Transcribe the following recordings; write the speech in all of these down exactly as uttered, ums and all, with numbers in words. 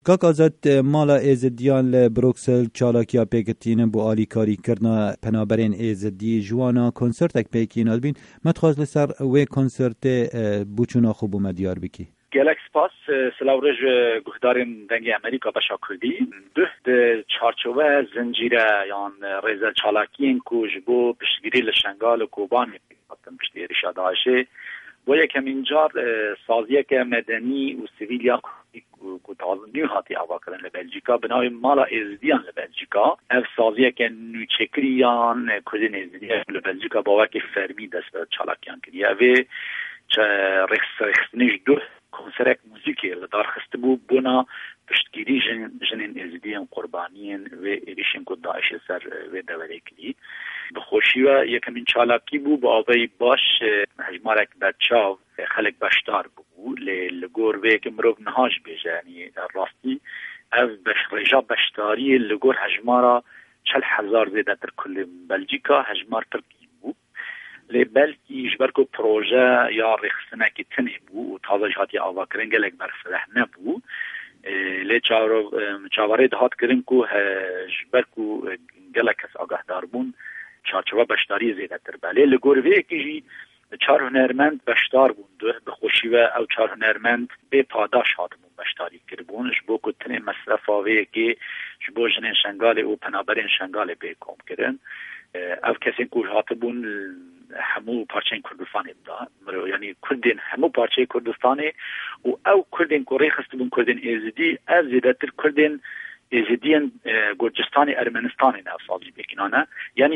کاک آزاد مالا ایزدیان ل بروکسل چالاکیا پیکتین بو آلیکاری کرنا پنابرین ایزدی جوانا کنسرتک پیکین البین متخواز لسر وی کنسرت بوچونا خوبو مدیار بکی گلک سپاس سلاورج گهدارین دنگی امریکا بشا کردی ده چارچوه زنجیره یان ریزه چالاکین کو جبو پشتگیری لشنگال و کوبان پشتی ریشا داعشه و یکم اینجار سازیه که مدنی و سیویلیا کو تازنی هاتی آوا کردن لبلژیکا بنای مالا ایزدیان لبلژیکا اف سازیه که نوچکریان کردن ایزدیان لبلژیکا با وکی فرمی دست به چالاکیان کردیه و چه رخص رخصنش دو کنسرک موزیکی لدار خسته بو بونا پشتگیری جن جنین ایزدیان قربانیان و ایریشن کو داعش سر و دوره کلی بخوشی و یکم این چالاکی بو با آوی باش هجمارک بچاو خلق بشتار بو لگور و یکم رو نهاش بیجه یعنی راستی او رجا بشتاری لگور هجمارا چل هزار زیده تر کل بلژیکا هجمار ترکی بو لی بلکی جبرکو پروژه یا رخصنه که تنی بو و تازه جهاتی آوا کرن گلک برفره نبو لی چاواره دهات کرن کو جبرکو گلک کس آگاه دار بون چارچوبه بشتاری زیده تر بله لگوروی کجی چار هنرمند بشتار بونده بخوشی و او چار هنرمند به پاداش هاتمون بشتاری کربون جبو کتن مصرف آوه که جبو جنین شنگال او پنابرین شنگال به کم کرن او کسی که هاتبون همو پارچه کردستانی بدا یعنی کردین همو پارچه کردستانی و او کردین که ریخست بون کردین ایزدی از زیده تر کردین ایزدیان گرجستانی ارمنستانی نفسازی بکنانه یعنی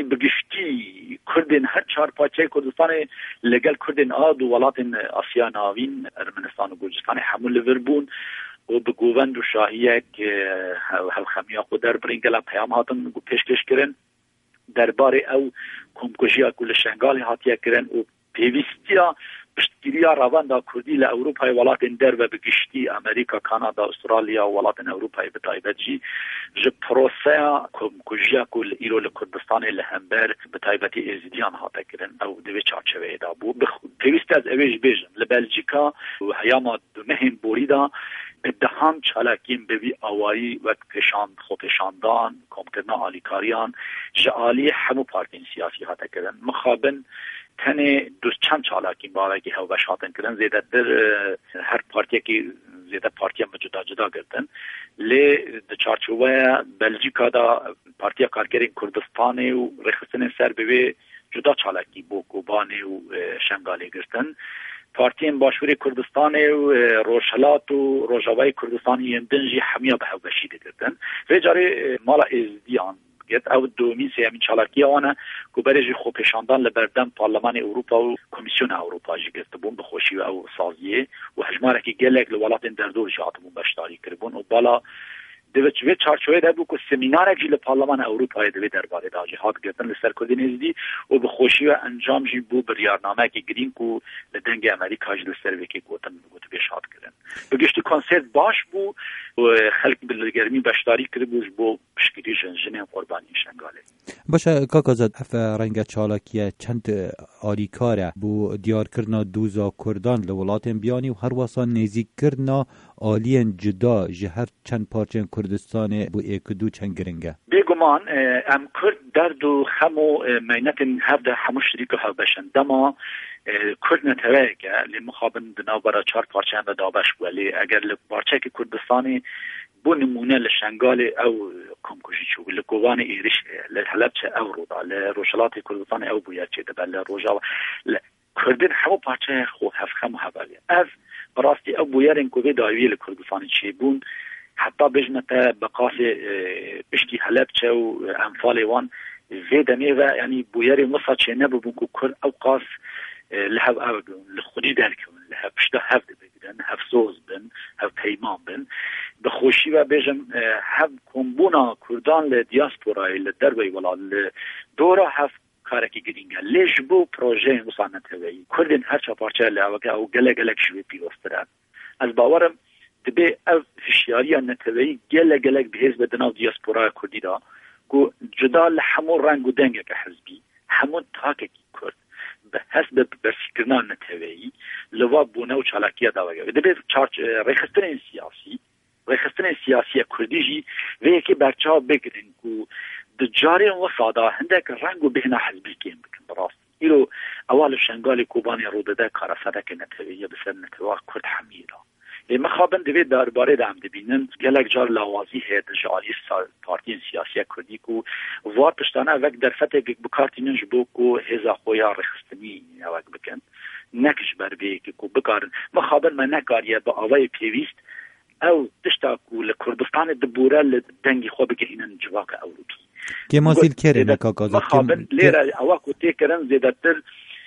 بگشتی کردین هر چهار پاچه کردستانی لگل کردین آد و ولات آسیا ناوین ارمنستان و گرجستانی همون لوربون و بگووند و شاهیه که هل خمیا قدر برینگلا پیام هاتن پیشکش کرن درباره او کمکشی کل شنگالی هاتیه کرن و پیوستیا پشتگیریا رواندا کردی ل اروپای ولاتن در و بگشتی امریکا کانادا استرالیا ولاتن اروپای بتایبتی ج پروسه کمکشی کل ایرو ل کردستان لهمبر بتایبتی ازدیان هاته کرن او دوی چارچوبه دا بو پیوست از اویج بیژن ل بلژیکا و هیاما دمهن بوریدا دهان چالاکین بوی آوایی و پیشان خو پیشاندان کمکرنا آلیکاریان جعالی همو پارتین سیاسی هاته کرن مخابن تنه دوست چند چالاکین باوی که هاو بشاتن کرن زیده در هر پارتیه که زیده پارتیه جدا جدا گردن لی ده چارچوبه بلژیکا دا پارتیه کارگرین کردستانی و رخصتن سر بوی جدا چالاکی بو کوبانی و شنگالی گردن پارتین باشوری کردستان و روشلات و روجاوی کردستانی دنجی همیا به بشید کردن و جاری مالا ازدیان گت او دومی سیامین چالاکی آنه که برای خو پیشاندان لبردن پارلمان اروپا و کمیسیون اروپا جی گرفت بون بخوشی و او سازیه و هجماره که گلک لولات در دور جهات بون بشتاری کربون و بالا دوچ و چارچوبه ده بو که سمینار جیل پارلمان اروپا دوی درباره دا جهاد گرفتن لسر کردن ازدی و بخوشی و انجام جی بو بریارنامه که گرین کو لدنگ امریکا جیل سر وکی گوتن گوت بیشاد کردن بگشتی کنسرت باش بو و خلق بلگرمی بشتاری کرد بوش بو پشکری جنجنه قربانی شنگاله باشه کاک آزاد اف رنگ چالاکیه چند آلیکاره بو دیار کرنا دوزا کردان لولاتن بیانی و هر واسا نزیک کرنا آلین جدا جهر چند پارچن کردستان بو ایکدو چند گرنگه بگمان ام کرد درد و خمو مینتن هفته همو شریک ها بشن دما کرد نتوه که لمخابن دناو برا چار پارچه هم دابش ولی اگر لپارچه که کردستانی بو نمونه لشنگال او کمکشی چو لکوان ایرش لحلب چه او رودا لروشلات کردستان او بوید چه دبل لروجا کردین همو پارچه خو هف خمو حوالی از براستی او بویرین کوی دایوی لکردستانی چه بون حتی بجنته بقاس بشتی حلب چه و انفال وان زیدنی و یعنی بویری مصا چه نبو بون که کرد او قاس لهب اوگون لخونی درکون لهب پشتا هفت بگیرن هفت سوز بن هفت پیمان بن بخوشی و بجم هفت کمبونا کردان لدیاسپورای لدروی ولا لدورا هفت کارکی گرینگه لیش بو پروژه مصانت هوایی کردین هر چا پارچه لعوکه او گله گله کشوی پیوسترن از باورم دبی او فشیاری نتوایی گله گله بهز بدناو دیاسپورای کردی دا که جدا لحمو رنگ و دنگه که حزبی همون تاکه کی کرد به حسب برفکرنا نتوایی لوا بونه و چالاکیه داوگه دبی چارچ ریخستن سیاسی رخصتن سیاسی کردی جی و یکی برچاو بگرین کو دجاری و صادا هندک رنگو بهنا حزبی کیم بکن براست ایرو اول شنگال کوبانی رو داده کارفده که نتویه بسر نتوه کرد حمیرا لما خابن دوید درباره دام دبینن گلک جار لوازی هید جاری پارتی سیاسی کردی کو وار پشتانه وک در فتح بکارتینن جبو کو هزا خویا رخصتنی وک بکن نکش بر بی کو بکارن ما خابن ما نکاریه با آوای پیویست او تشتا کو لکردستان دبوره لدنگی خو بگهینن جواک اوروپی که ماسیل کره نکاکازد ما خابن لیره اواکو تیکرن زیدتر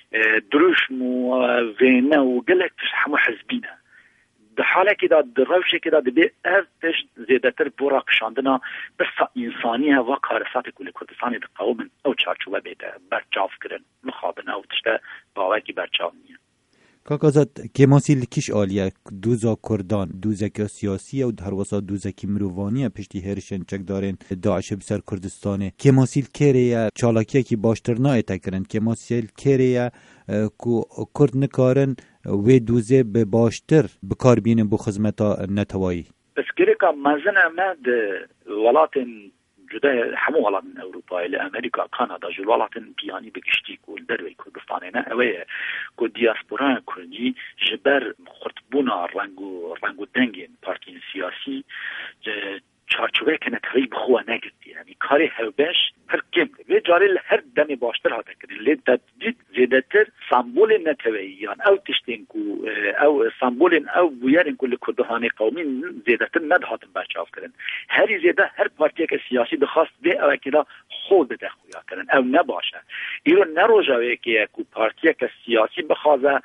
دروشم و وینه و گلک همو حزبینه ده حاله که دا دروشه که دا دبی ارتش زیدتر بورا کشاندنا بس انسانی و کارسات کل کردستانی ده قومن او چارچوبه بیده برچاف کرن مخابن او تشتا باوکی برچاف نیه کاکازاد که ماسیل کش آلیه دوزا کردان دوزک سیاسی و در وسط دوزکی مروانی پشتی هرشن چک دارن داعش بسر کردستانه که ماسیل کریه چالاکیه که باشتر نای تکرن که ماسیل کریه کو کرد نکارن و دوزه به باشتر بکار بینن بو خدمتا نتوایی بس گره که مزنه مد ولاتن جدا همو ولاتن اروپا الى امریکا کانادا جو ولاتن بیانی بگشتی کول دروی کردستانه نه اوه کو دیاسپورا کردی جبر خرطبونا رنگو رنگو دنگین پارتی سیاسی چارچوبه که نتوی بخواه نگردی یعنی کاری هوبش هر کم و جاری هر دمی باشتر ها تکرین لی تدید زیدتر سامبول نتوی یعنی او تشتین کو او سامبول او بویرین کل کردهانی قومی زیدتر ندهاتن برچاف کرن هری زیده هر پارتی که سیاسی دخواست به او اکیدا خود ده خویا کرن او نباشه ایرو نروجه که کو پارتی که سیاسی بخوازه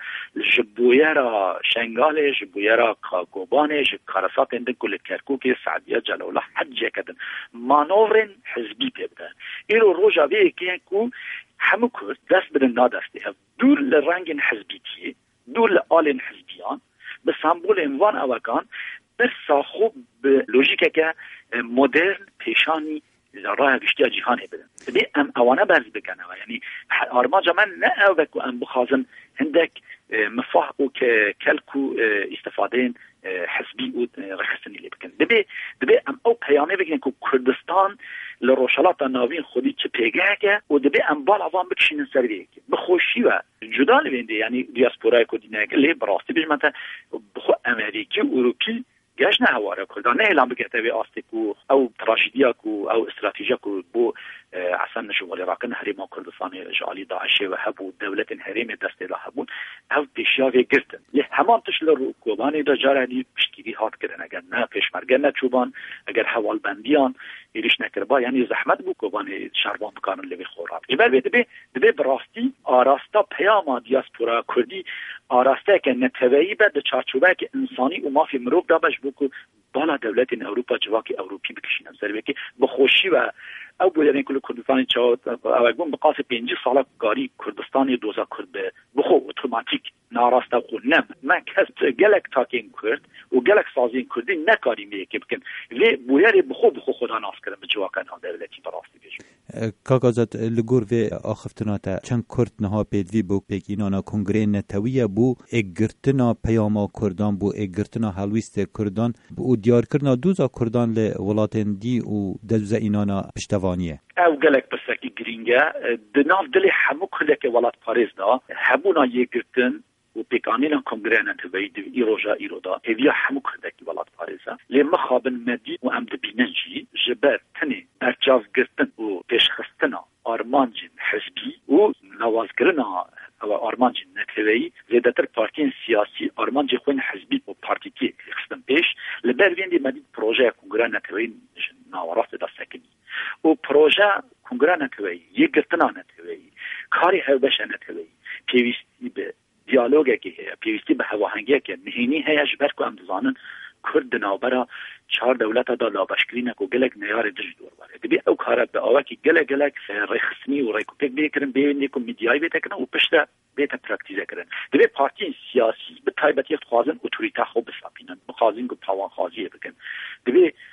جبویرا شنگال جبویرا کاگوبان جکارسات اندن کل کرکوک سعدیه جلو حجه کردن مانورن حزبی پیبده ایرو روژا بیه که کو همه کرد دست بدن نادسته دور لرنگ حزبیتی دور لآل حزبیان به سمبول انوان اوکان بر ساخو به لوژیکه که مدرن پیشانی راه گشتی جهانی بدن بی ام اوانه برز بکنه یعنی آرماجا من نه او بکو ام بخازن هندک مفاح او که کلکو استفاده حزبی او رخصتنی لی بکن دبی دبی ام او پیامه بگن که کردستان لروشالات ناوین خودی چه پیگه که و دبی ام بال عوام بکشین سر بیه که بخوشی و جدا لبینده یعنی دیاسپورای کردینه که لی براستی بجمنتا بخو امریکی و اروپی گاش نه هواره کردن نه اعلام بکته به آستیکو او تراشیدیا کو او استراتژیا کو بو عسن شغل راکن حریم کردستان جالی داعش و هبو دولت حریم دست له هبون او پیشاوی گرتن له همان تشل رو کوبانی دا جاری پشتگیری هات کردن اگر نه پیشمرگه نه چوبان اگر حوال بندیان ایریش نکربا یعنی زحمت بو کوبانی شربان بکارن لوی خوراب جبر بده به به براستی آراستا پیام دیاسپورا کردی آراسته که نتوی به چارچوبه که انسانی و مافی مروب دا بش بو بالا دولت اروپا جواکی اروپی بکشین سر که بخوشی و او بودن کل کردستان چاو او اگون بقاس پنجی ساله گاری کردستانی دوزا کرد بخو اتوماتیک ناراسته خو نم من کس گلک تاکین کرد و گلک سازین کردی نکاری میه که بکن لی بویری بخو بخو خدا ناس کردن به جواکن ها دولتی براستی بیشون کاکازت لگور و آخفتناتا چند کرد نها پیدوی بو پیکینانا کنگره نتویه بو اگرتنا پیاما کردان بو اگرتنا حلویست کردان بو دیار کرنا دوزا کردان لی ولاتن دی و دوزا اینانا پشتوانیه او گلک بسکی گرینگه دناف دلی همو کلک ولات پاریز دا همونا یگرتن و پیکانینا کنگره نتویه دی ایروژا ایرودا ایویا همو کلک ولات پاریزه لی مخابن مدی و ام دبیننجی جبر تنی برچاف گرتن و پیشخستنا آرمانجین حزبی و نوازگرنا او آرمانجین نتویه زیدتر پارتین سیاسی آرمانجی خوین حزبی و پارتیکی خستن پیش لبر ویندی مدید پروژه کنگره نتویه ناوراست دا سکنی و پروژه کنگره نتویه یگرتنا نتویه کاری هوبشه نتویه پیوستی به دیالوگه که هیا پیوستی به هواهنگه که مهینی هیا جبر که هم دزانن کرد نوبرا چهار دولت دا لابشکرینه که گلک نیار دج دور باره دبی او کاره به آوه که گلک گلک ریخسنی و ریکوپیک بیکرن بیوینی که میدیای بیتا کرن و پشتا بیتا پراکتیزه کرن دبی پارتی سیاسی به تایبتی خوازن اتوریتا خوب بسابینن بخوازن که پاوان خوازیه بکن دبی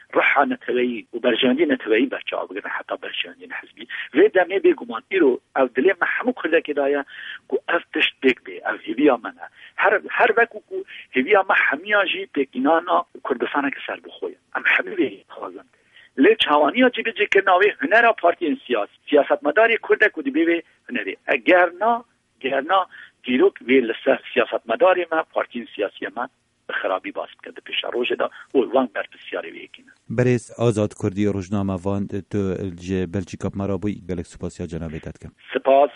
رحا نتوی و برجاندی نتوی بچه ها بگرن حتی برجاندی حزبی و دمه بگمان ایرو او دلی محمو کرده که دایا که اف تشت بگ بی او هیویا منه هر هر وقت که هیویا ما همیا جی بگینانا کردستانه که سر بخویم ام همه بی خوازم لی چوانی ها جی بجی که ناوی هنر پارتی سیاس سیاست مداری کرده که دی بیوی هنری اگر نا گر نا دیروک وی لسر سیاست مداری ما پارتی سیاسی ما خرابی باز کرده پیش روز دا اول وان بر بسیاری ویکینه برس آزاد کردی روزنامه وان تو بلژیکا مرا بوی گلک سپاس یا جناب دادکم سپاس